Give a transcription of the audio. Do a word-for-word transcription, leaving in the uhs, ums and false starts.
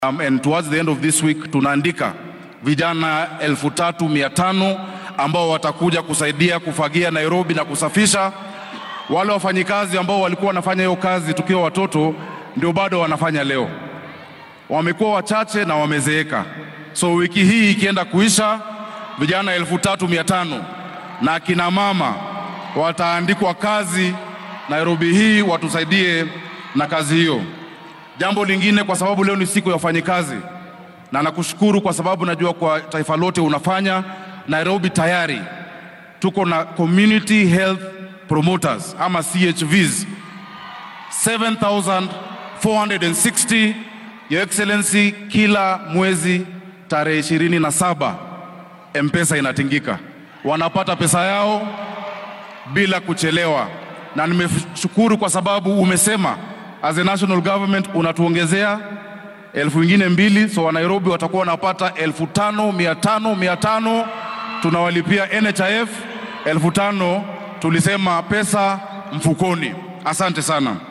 Um, and towards the end of this week tunaandika vijana elfu tatu mia tano ambao watakuja kusaidia kufagia Nairobi na kusafisha. Wale wafanyikazi ambao walikuwa wanafanya hiyo kazi tukiwa watoto ndio bado wanafanya leo. Wamekuwa wachache na wamezeeka. So wiki hii ikienda kuisha, vijana elfu tatu mia tano na kina mama wataandikwa kazi Nairobi hii watusaidie na kazi hiyo. Jambo lingine, kwa sababu leo ni siku ya wafanyikazi, na nakushukuru kwa sababu najua kwa taifa lote unafanya. Nairobi tayari tuko na community health promoters ama C H Vs seven thousand four hundred sixty. Your Excellency, kila mwezi tarehe ishirini na saba M-Pesa inatingika, wanapata pesa yao bila kuchelewa, na nimeshukuru kwa sababu umesema as a national government unatuongezea elfu ingine mbili, so wa Nairobi watakuwa wanapata elfu tano mia tano mia tano. Tunawalipia N H I F elfu tano, tulisema pesa mfukoni. Asante sana.